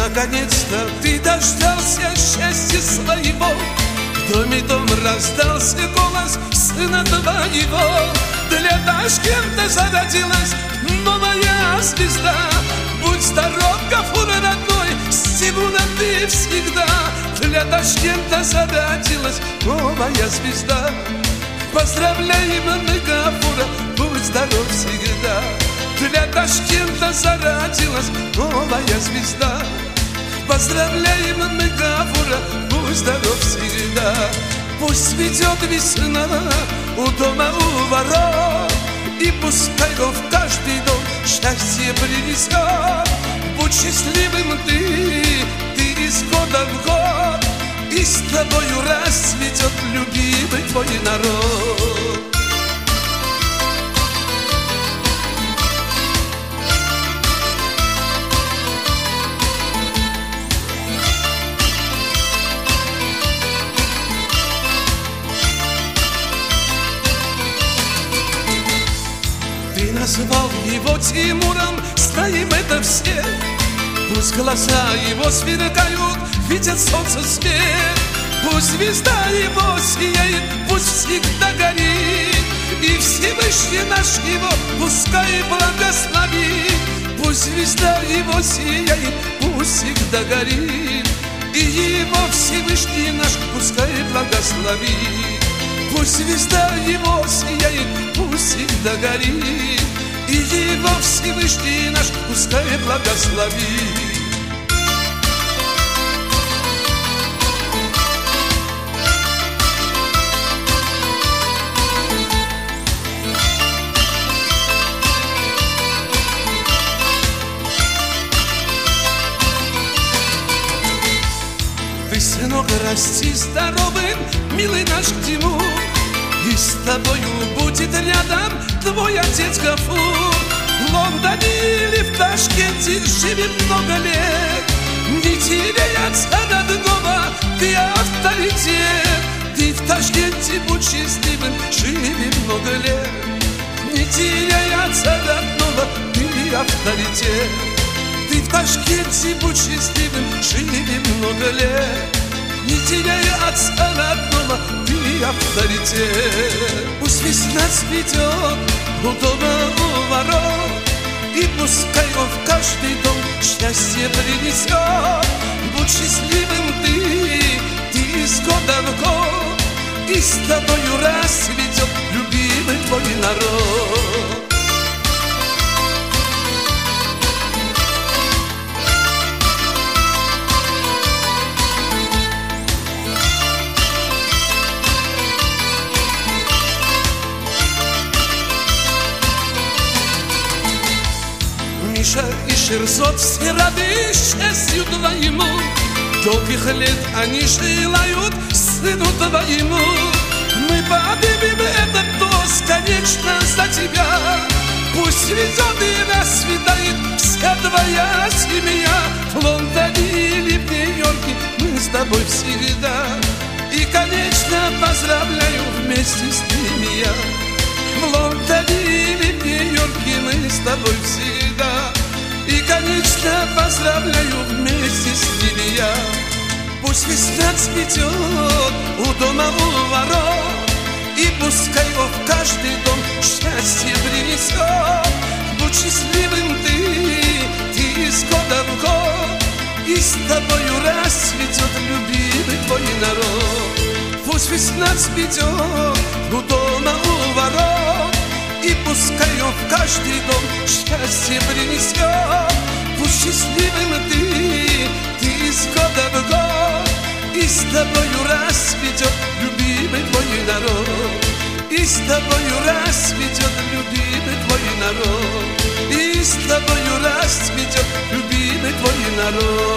Наконец-то ты дождался счастья своего. В доме дом раздался голос сына твоего. Для Ташкента зародилась новая звезда. Будь здоров, Гафур родной, с Тимура ты всегда. Для Ташкента зародилась новая звезда. Поздравляем мы Гафура, будь здоров всегда. Для Ташкента зародилась новая звезда. Поздравляем мы Гафура, будь здоров всегда. Пусть ведет весна у дома у ворот, и пускай в каждый дом счастье принесет. Будь счастливым ты из года в год, и с тобою расцветет любимый твой народ. Ты назвал его Тимуром, знаем это все. Пусть глаза его сверкают, видят солнце свет. Пусть звезда его сияет, пусть всегда горит, и Всевышний наш его пускай благословит. Пусть звезда его сияет, пусть всегда горит, и его Всевышний наш пускай благословит. Пусть звезда его сияет, пусть всегда горит, и его Всевышний наш пускай благословит. Ты, сынок, расти здоровым, милый наш Тимур, и с тобою будет рядом твой отец Гафур. В Лондоне или в Ташкенте живет много лет, не теряется родного, ты авторитет. Ты в Ташкенте будь счастливым, живи много лет, не теряется родного, ты авторитет. Ты в Ташкенте будь счастливым, живи много лет, не теряя отца родного, ты авторитет. Пусть весна цветет у дома у ворот, и пускай в каждый дом счастье принесет. Будь счастливым ты из года в год, и с тобою расцветет любимый твой народ. Миша и Шерзот все рады счастью твоему, долгих лет они желают сыну твоему. Мы поднимем этот тост, конечно, за тебя. Пусть ведет и расцветает вся твоя семья. В Лондоне или в Нью-Йорке мы с тобой всегда, и, конечно, поздравляю вместе с ними я. В Лондоне или в Нью-Йорке мы с тобой всегда, и, конечно, поздравляю вместе с ними я. Пусть весна цветет у дома у ворот, и пускай в каждый дом счастье принесет. Будь счастливым ты из года в год, и с тобою расцветет любимый твой народ. Пусть весна цветет у дома у ворот, и пускай в каждый дом счастье принесет. Будь счастливым ты из года в год, и с тобою расцветет любимый твой народ. И с тобою расцветет любимый твой народ, и с тобою расцветет любимый твой народ.